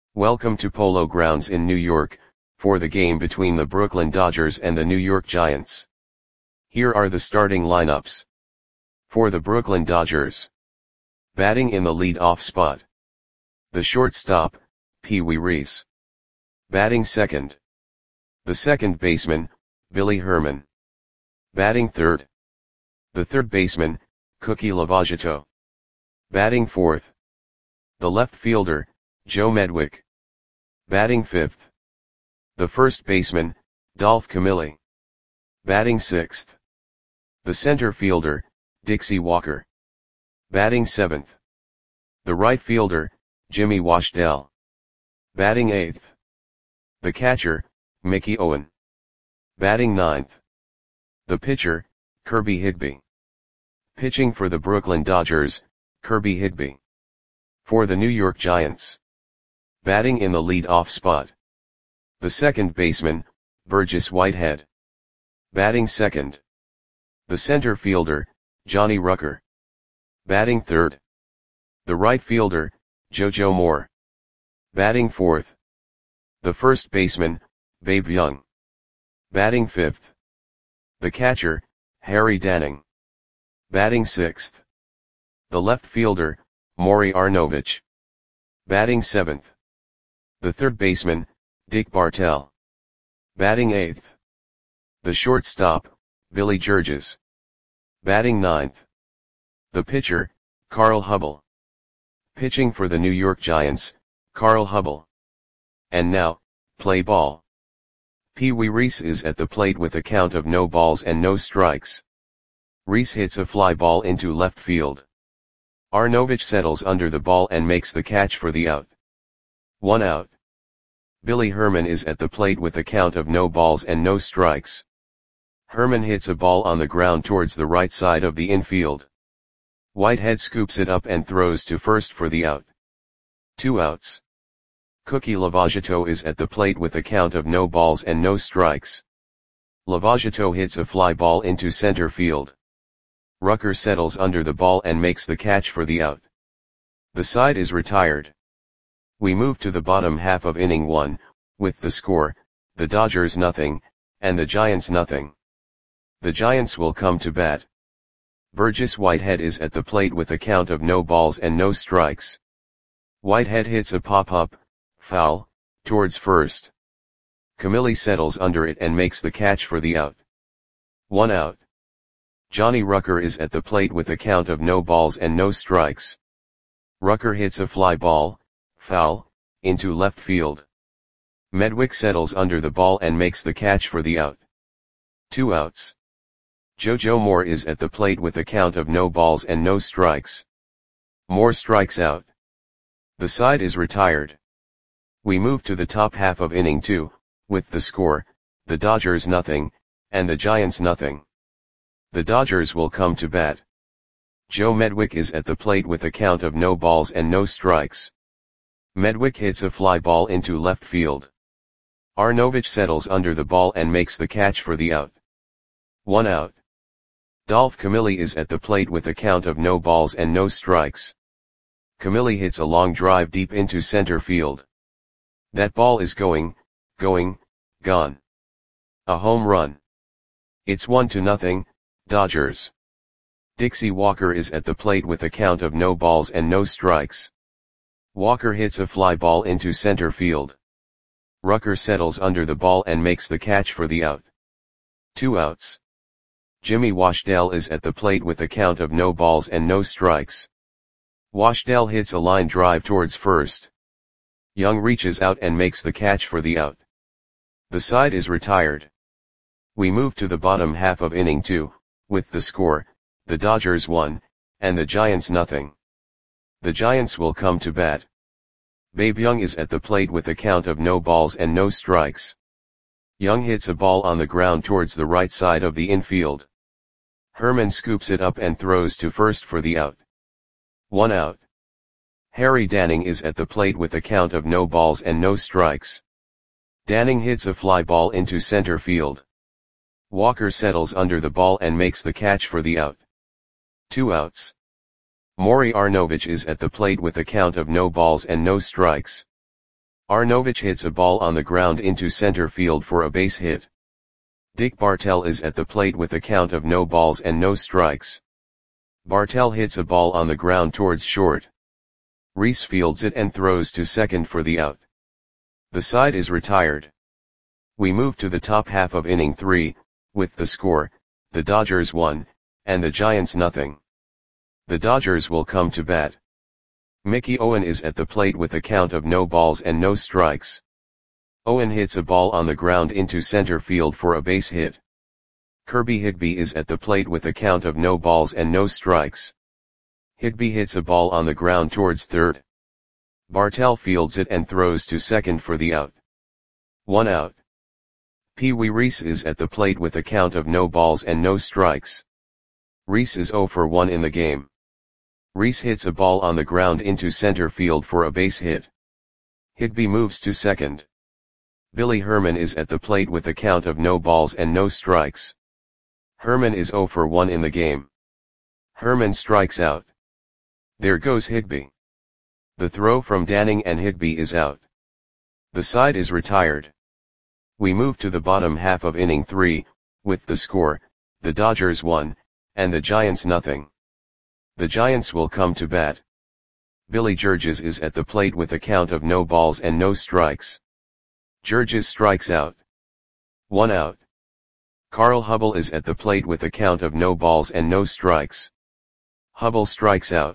Welcome to Polo Grounds in New York, for the game between the Brooklyn Dodgers and the New York Giants. Here are the starting lineups. For the Brooklyn Dodgers. Batting in the lead-off spot. The shortstop, Pee Wee Reese. Batting second. The second baseman, Billy Herman. Batting third. The third baseman, Cookie Lovagiato. Batting fourth. The left fielder, Joe Medwick. Batting fifth. The first baseman, Dolph Camilli. Batting sixth. The center fielder, Dixie Walker. Batting seventh. The right fielder, Jimmy Washdell. Batting eighth. The catcher, Mickey Owen. Batting ninth. The pitcher, Kirby Higbee. Pitching for the Brooklyn Dodgers, Kirby Higbee. For the New York Giants. Batting in the lead-off spot. The second baseman, Burgess Whitehead. Batting second. The center fielder, Johnny Rucker. Batting third. The right fielder, JoJo Moore. Batting fourth. The first baseman, Babe Young. Batting fifth. The catcher, Harry Danning. Batting sixth. The left fielder, Maury Arnovich. Batting seventh. The third baseman, Dick Bartell. Batting eighth. The shortstop, Billy Georges. Batting ninth. The pitcher, Carl Hubbell. Pitching for the New York Giants, Carl Hubbell. And now, play ball. Pee Wee Reese is at the plate with a count of no balls and no strikes. Reese hits a fly ball into left field. Arnovich settles under the ball and makes the catch for the out. 1 out. Billy Herman is at the plate with a count of no balls and no strikes. Herman hits a ball on the ground towards the right side of the infield. Whitehead scoops it up and throws to first for the out. 2 outs. Cookie Lovagiato is at the plate with a count of no balls and no strikes. Lovagiato hits a fly ball into center field. Rucker settles under the ball and makes the catch for the out. The side is retired. We move to the bottom half of inning 1, with the score, the Dodgers nothing, and the Giants nothing. The Giants will come to bat. Burgess Whitehead is at the plate with a count of no balls and no strikes. Whitehead hits a pop-up, foul, towards first. Camilli settles under it and makes the catch for the out. 1 out. Johnny Rucker is at the plate with a count of no balls and no strikes. Rucker hits a fly ball, foul, into left field. Medwick settles under the ball and makes the catch for the out. 2 outs. JoJo Moore is at the plate with a count of no balls and no strikes. Moore strikes out. The side is retired. We move to the top half of inning 2, with the score, the Dodgers nothing, and the Giants nothing. The Dodgers will come to bat. Joe Medwick is at the plate with a count of no balls and no strikes. Medwick hits a fly ball into left field. Arnovich settles under the ball and makes the catch for the out. 1 out. Dolph Camilli is at the plate with a count of no balls and no strikes. Camilli hits a long drive deep into center field. That ball is gone. A home run. It's 1-0, Dodgers. Dixie Walker is at the plate with a count of no balls and no strikes. Walker hits a fly ball into center field. Rucker settles under the ball and makes the catch for the out. 2 outs. Jimmy Washdell is at the plate with a count of no balls and no strikes. Washdell hits a line drive towards first. Young reaches out and makes the catch for the out. The side is retired. We move to the bottom half of inning 2, with the score, the Dodgers 1, and the Giants nothing. The Giants will come to bat. Babe Young is at the plate with a count of no balls and no strikes. Young hits a ball on the ground towards the right side of the infield. Herman scoops it up and throws to first for the out. 1 out. Harry Danning is at the plate with a count of no balls and no strikes. Danning hits a fly ball into center field. Walker settles under the ball and makes the catch for the out. 2 outs. Maury Arnovich is at the plate with a count of no balls and no strikes. Arnovich hits a ball on the ground into center field for a base hit. Dick Bartell is at the plate with a count of no balls and no strikes. Bartell hits a ball on the ground towards short. Reese fields it and throws to second for the out. The side is retired. We move to the top half of inning 3, with the score, the Dodgers 1, and the Giants nothing. The Dodgers will come to bat. Mickey Owen is at the plate with a count of no balls and no strikes. Owen hits a ball on the ground into center field for a base hit. Kirby Higby is at the plate with a count of no balls and no strikes. Higby hits a ball on the ground towards third. Bartell fields it and throws to second for the out. 1 out. Pee Wee Reese is at the plate with a count of no balls and no strikes. Reese is 0 for 1 in the game. Reese hits a ball on the ground into center field for a base hit. Higby moves to second. Billy Herman is at the plate with a count of no balls and no strikes. Herman is 0 for 1 in the game. Herman strikes out. There goes Higby. The throw from Danning and Higby is out. The side is retired. We move to the bottom half of inning 3, with the score, the Dodgers 1, and the Giants nothing. The Giants will come to bat. Billy Georges is at the plate with a count of no balls and no strikes. Georges strikes out. 1 out. Carl Hubble is at the plate with a count of no balls and no strikes. Hubble strikes out.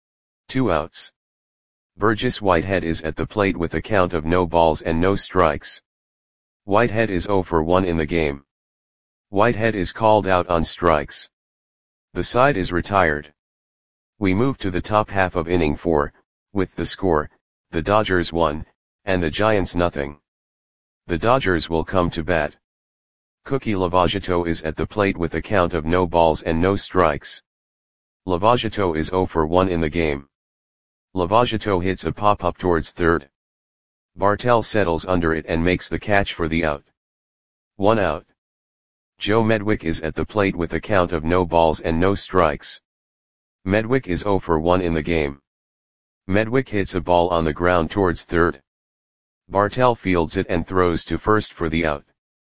2 outs. Burgess Whitehead is at the plate with a count of no balls and no strikes. Whitehead is 0 for 1 in the game. Whitehead is called out on strikes. The side is retired. We move to the top half of inning 4, with the score, the Dodgers 1, and the Giants nothing. The Dodgers will come to bat. Cookie Lavagetto is at the plate with a count of no balls and no strikes. Lavagetto is 0 for 1 in the game. Lavagetto hits a pop-up towards third. Bartell settles under it and makes the catch for the out. 1 out. Joe Medwick is at the plate with a count of no balls and no strikes. Medwick is 0 for 1 in the game. Medwick hits a ball on the ground towards third. Bartell fields it and throws to first for the out.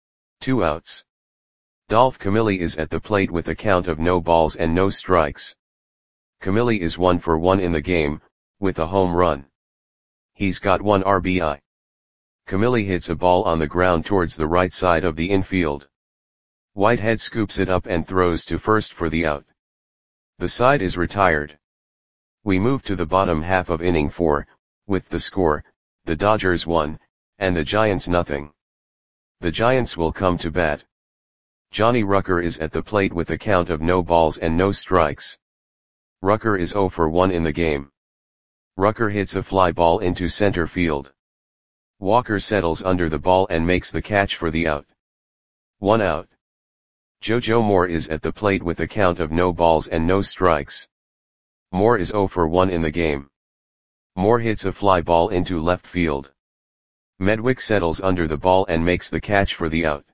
2 outs. Dolph Camilli is at the plate with a count of no balls and no strikes. Camilli is 1 for 1 in the game, with a home run. He's got 1 RBI. Camilli hits a ball on the ground towards the right side of the infield. Whitehead scoops it up and throws to first for the out. The side is retired. We move to the bottom half of inning 4, with the score, the Dodgers 1, and the Giants nothing. The Giants will come to bat. Johnny Rucker is at the plate with a count of no balls and no strikes. Rucker is 0 for 1 in the game. Rucker hits a fly ball into center field. Walker settles under the ball and makes the catch for the out. 1 out. JoJo Moore is at the plate with a count of no balls and no strikes. Moore is 0 for 1 in the game. Moore hits a fly ball into left field. Medwick settles under the ball and makes the catch for the out.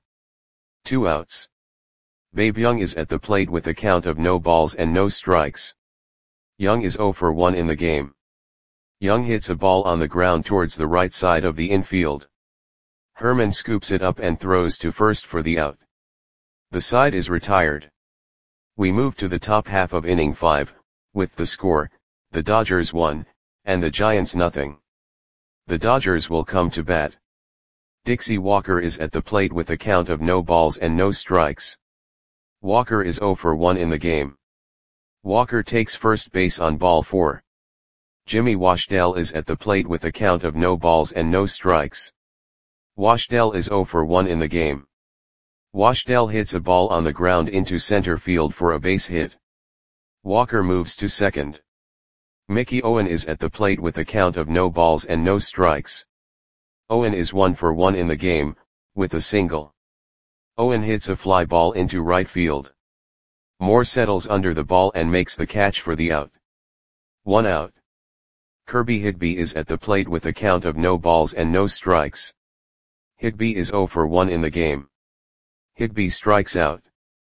2 outs. Babe Young is at the plate with a count of no balls and no strikes. Young is 0 for 1 in the game. Young hits a ball on the ground towards the right side of the infield. Herman scoops it up and throws to first for the out. The side is retired. We move to the top half of inning 5, with the score, the Dodgers 1, and the Giants nothing. The Dodgers will come to bat. Dixie Walker is at the plate with a count of no balls and no strikes. Walker is 0 for 1 in the game. Walker takes first base on ball 4. Jimmy Washdell is at the plate with a count of no balls and no strikes. Washdell is 0 for 1 in the game. Washdell hits a ball on the ground into center field for a base hit. Walker moves to second. Mickey Owen is at the plate with a count of no balls and no strikes. Owen is 1 for 1 in the game, with a single. Owen hits a fly ball into right field. Moore settles under the ball and makes the catch for the out. 1 out. Kirby Higby is at the plate with a count of no balls and no strikes. Higby is 0 for 1 in the game. Higby strikes out.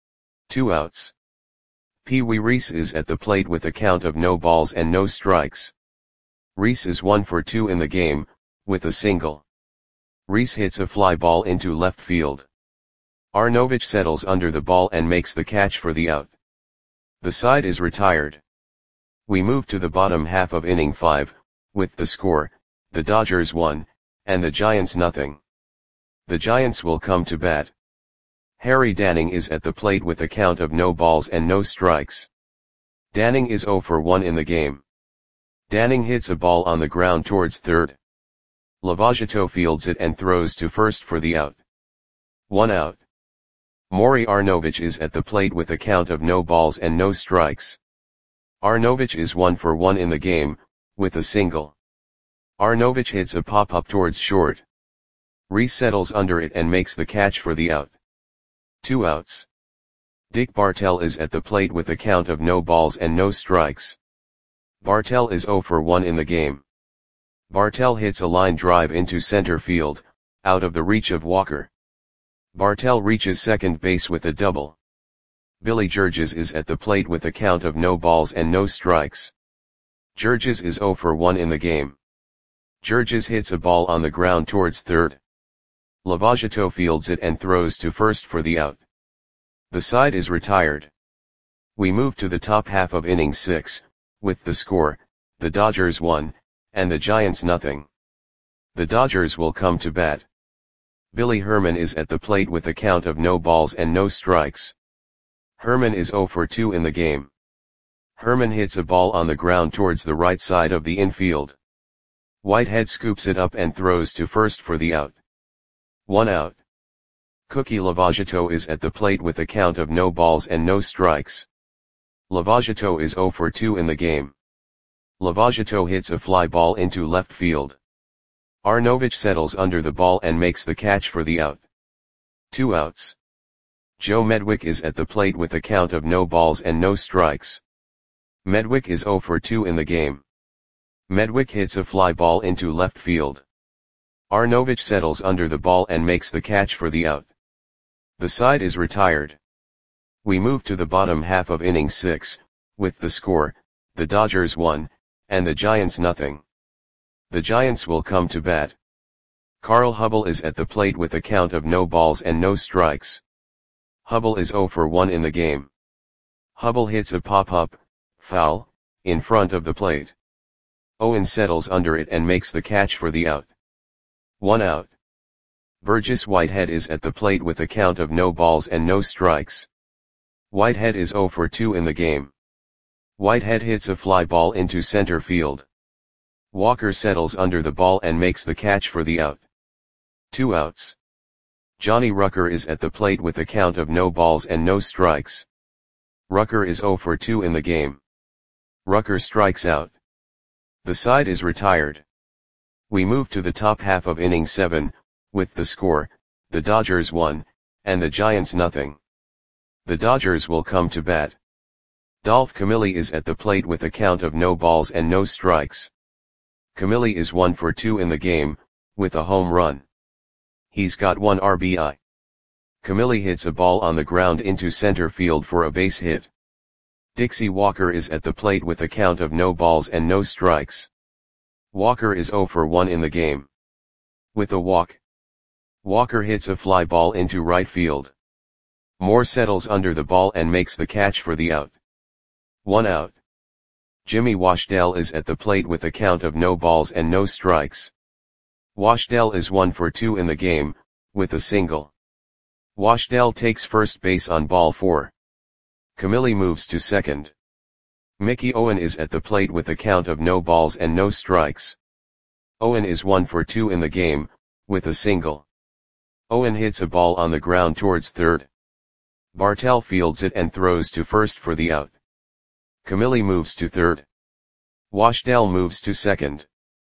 2 outs. Pee Wee Reese is at the plate with a count of no balls and no strikes. Reese is 1 for 2 in the game, with a single. Rhys hits a fly ball into left field. Arnovich settles under the ball and makes the catch for the out. The side is retired. We move to the bottom half of inning 5, with the score, the Dodgers 1, and the Giants nothing. The Giants will come to bat. Harry Danning is at the plate with a count of no balls and no strikes. Danning is 0 for 1 in the game. Danning hits a ball on the ground towards third. Lovato fields it and throws to first for the out. 1 out. Maury Arnovich is at the plate with a count of no balls and no strikes. Arnovich is 1 for 1 in the game, with a single. Arnovich hits a pop-up towards short. Rhys settles under it and makes the catch for the out. 2 outs. Dick Bartell is at the plate with a count of no balls and no strikes. Bartell is 0 for 1 in the game. Bartell hits a line drive into center field, out of the reach of Walker. Bartell reaches second base with a double. Billy Georges is at the plate with a count of no balls and no strikes. Georges is 0 for 1 in the game. Georges hits a ball on the ground towards third. Lovato fields it and throws to first for the out. The side is retired. We move to the top half of inning 6, with the score, the Dodgers 1, and the Giants nothing. The Dodgers will come to bat. Billy Herman is at the plate with a count of no balls and no strikes. Herman is 0 for 2 in the game. Herman hits a ball on the ground towards the right side of the infield. Whitehead scoops it up and throws to first for the out. 1 out. Cookie Lovato is at the plate with a count of no balls and no strikes. Lovato is 0 for 2 in the game. Lovato hits a fly ball into left field. Arnovich settles under the ball and makes the catch for the out. 2 outs. Joe Medwick is at the plate with a count of no balls and no strikes. Medwick is 0 for 2 in the game. Medwick hits a fly ball into left field. Arnovich settles under the ball and makes the catch for the out. The side is retired. We move to the bottom half of inning 6, with the score, the Dodgers 1, and the Giants nothing. The Giants will come to bat. Carl Hubble is at the plate with a count of no balls and no strikes. Hubble is 0 for 1 in the game. Hubble hits a pop-up, foul, in front of the plate. Owen settles under it and makes the catch for the out. 1 out. Burgess Whitehead is at the plate with a count of no balls and no strikes. Whitehead is 0 for 2 in the game. Whitehead hits a fly ball into center field. Walker settles under the ball and makes the catch for the out. 2 outs. Johnny Rucker is at the plate with a count of no balls and no strikes. Rucker is 0 for 2 in the game. Rucker strikes out. The side is retired. We move to the top half of inning 7, with the score, the Dodgers 1, and the Giants nothing. The Dodgers will come to bat. Dolph Camilli is at the plate with a count of no balls and no strikes. Camilli is 1 for 2 in the game, with a home run. He's got 1 RBI. Camilli hits a ball on the ground into center field for a base hit. Dixie Walker is at the plate with a count of no balls and no strikes. Walker is 0 for 1 in the game. With a walk. Walker hits a fly ball into right field. Moore settles under the ball and makes the catch for the out. 1 out. Jimmy Washdell is at the plate with a count of no balls and no strikes. Washdell is 1 for 2 in the game, with a single. Washdell takes first base on ball 4. Camilli moves to second. Mickey Owen is at the plate with a count of no balls and no strikes. Owen is 1 for 2 in the game, with a single. Owen hits a ball on the ground towards third. Bartell fields it and throws to first for the out. Camilli moves to third. Washdell moves to second.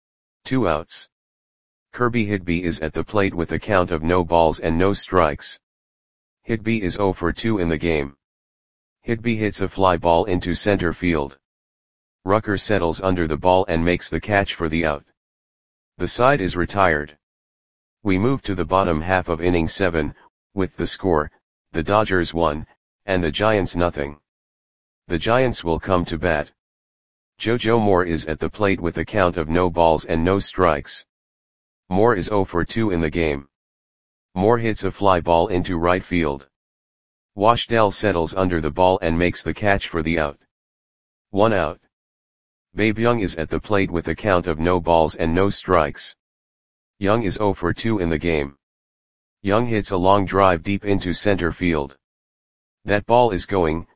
2 outs. Kirby Higby is at the plate with a count of no balls and no strikes. Higby is 0 for 2 in the game. Higby hits a fly ball into center field. Rucker settles under the ball and makes the catch for the out. The side is retired. We move to the bottom half of inning 7, with the score, the Dodgers 1, and the Giants nothing. The Giants will come to bat. JoJo Moore is at the plate with a count of no balls and no strikes. Moore is 0 for 2 in the game. Moore hits a fly ball into right field. Washdell settles under the ball and makes the catch for the out. 1 out. Babe Young is at the plate with a count of no balls and no strikes. Young is 0 for 2 in the game. Young hits a long drive deep into center field. That ball is going,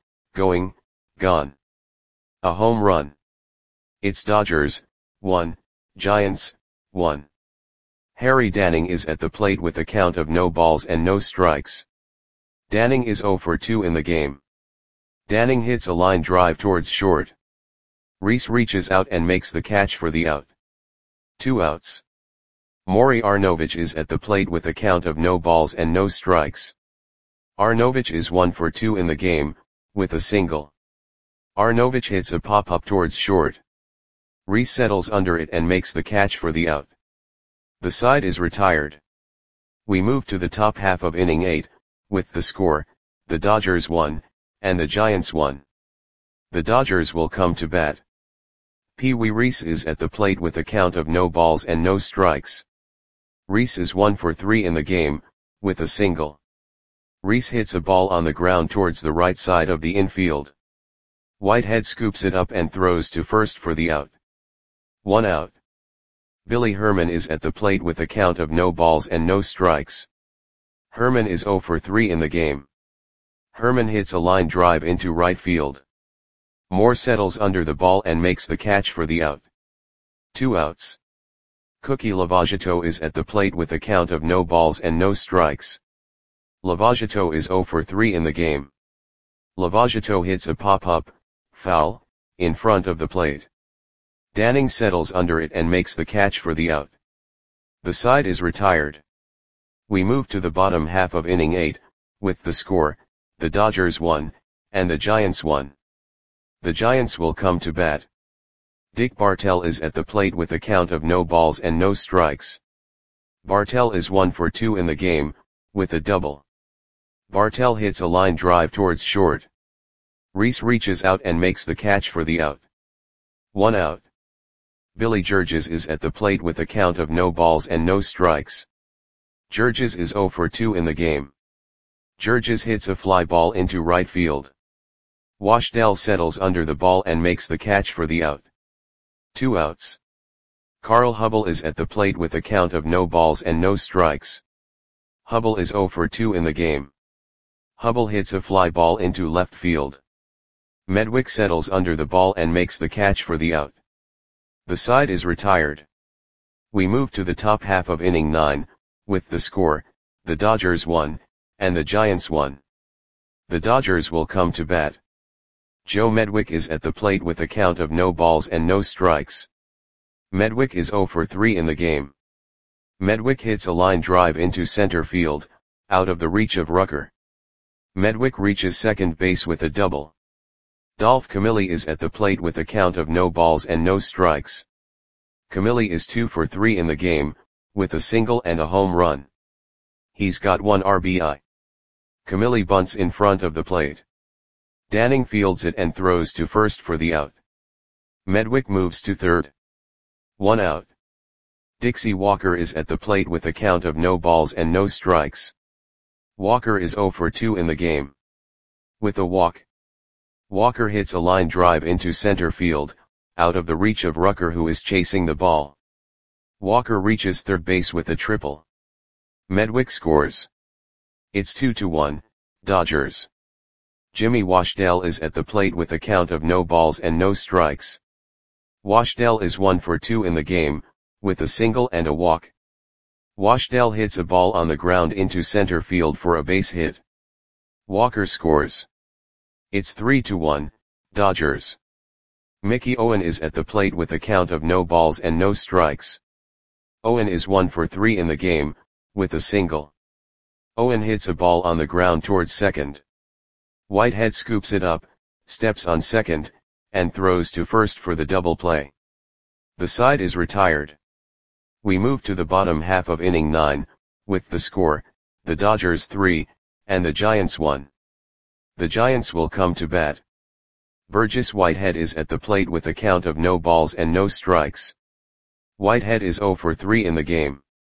gone. A home run. It's Dodgers, 1, Giants, 1. Harry Danning is at the plate with a count of no balls and no strikes. Danning is 0 for 2 in the game. Danning hits a line drive towards short. Reese reaches out and makes the catch for the out. 2 outs. Maury Arnovich is at the plate with a count of no balls and no strikes. Arnovich is 1 for 2 in the game, with a single. Arnovich hits a pop-up towards short. Reese settles under it and makes the catch for the out. The side is retired. We move to the top half of inning 8, with the score, the Dodgers 1, and the Giants 1. The Dodgers will come to bat. Pee Wee Reese is at the plate with a count of no balls and no strikes. Reese is 1 for 3 in the game, with a single. Reese hits a ball on the ground towards the right side of the infield. Whitehead scoops it up and throws to first for the out. 1 out. Billy Herman is at the plate with a count of no balls and no strikes. Herman is 0 for 3 in the game. Herman hits a line drive into right field. Moore settles under the ball and makes the catch for the out. 2 outs. Cookie Lavagetto is at the plate with a count of no balls and no strikes. Lavagetto is 0 for 3 in the game. Lavagetto hits a pop-up, foul, in front of the plate. Danning settles under it and makes the catch for the out. The side is retired. We move to the bottom half of inning 8, with the score, the Dodgers 1, and the Giants 1. The Giants will come to bat. Dick Bartell is at the plate with a count of no balls and no strikes. Bartell is 1 for 2 in the game, with a double. Bartell hits a line drive towards short. Reese reaches out and makes the catch for the out. 1 out. Billy Georges is at the plate with a count of no balls and no strikes. Georges is 0 for 2 in the game. Georges hits a fly ball into right field. Washdell settles under the ball and makes the catch for the out. 2 outs. Carl Hubble is at the plate with a count of no balls and no strikes. Hubble is 0 for 2 in the game. Hubble hits a fly ball into left field. Medwick settles under the ball and makes the catch for the out. The side is retired. We move to the top half of inning 9, with the score, the Dodgers 1, and the Giants 1. The Dodgers will come to bat. Joe Medwick is at the plate with a count of no balls and no strikes. Medwick is 0 for 3 in the game. Medwick hits a line drive into center field, out of the reach of Rucker. Medwick reaches second base with a double. Dolph Camilli is at the plate with a count of no balls and no strikes. Camilli is 2 for 3 in the game, with a single and a home run. He's got 1 RBI. Camilli bunts in front of the plate. Danning fields it and throws to first for the out. Medwick moves to third. 1 out. Dixie Walker is at the plate with a count of no balls and no strikes. Walker is 0 for 2 in the game. With a walk. Walker hits a line drive into center field, out of the reach of Rucker who is chasing the ball. Walker reaches third base with a triple. Medwick scores. It's 2-1, Dodgers. Jimmy Washdell is at the plate with a count of no balls and no strikes. Washdell is 1 for 2 in the game, with a single and a walk. Washdell hits a ball on the ground into center field for a base hit. Walker scores. It's 3-1, Dodgers. Mickey Owen is at the plate with a count of no balls and no strikes. Owen is 1 for 3 in the game, with a single. Owen hits a ball on the ground towards second. Whitehead scoops it up, steps on second, and throws to first for the double play. The side is retired. We move to the bottom half of inning 9, with the score, the Dodgers 3, and the Giants 1. The Giants will come to bat. Burgess Whitehead is at the plate with a count of no balls and no strikes. Whitehead is 0 for 3 in the game.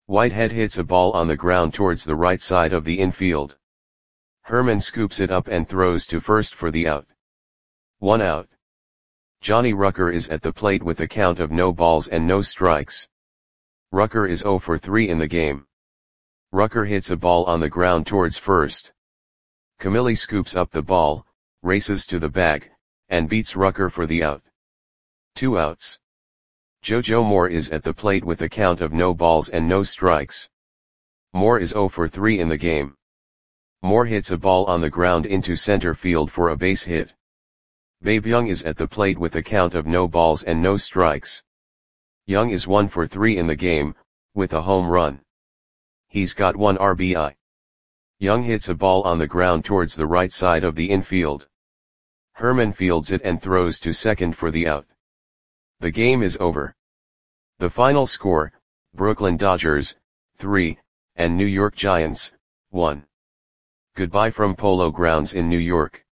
Whitehead hits a ball on the ground towards the right side of the infield. Herman scoops it up and throws to first for the out. 1 out. Johnny Rucker is at the plate with a count of no balls and no strikes. Rucker is 0 for 3 in the game. Rucker hits a ball on the ground towards first. Camilli scoops up the ball, races to the bag, and beats Rucker for the out. 2 outs. Jojo Moore is at the plate with a count of no balls and no strikes. Moore is 0 for 3 in the game. Moore hits a ball on the ground into center field for a base hit. Babe Young is at the plate with a count of no balls and no strikes. Young is 1 for 3 in the game, with a home run. He's got 1 RBI. Young hits a ball on the ground towards the right side of the infield. Herman fields it and throws to second for the out. The game is over. The final score, Brooklyn Dodgers, 3, and New York Giants, 1. Goodbye from Polo Grounds in New York.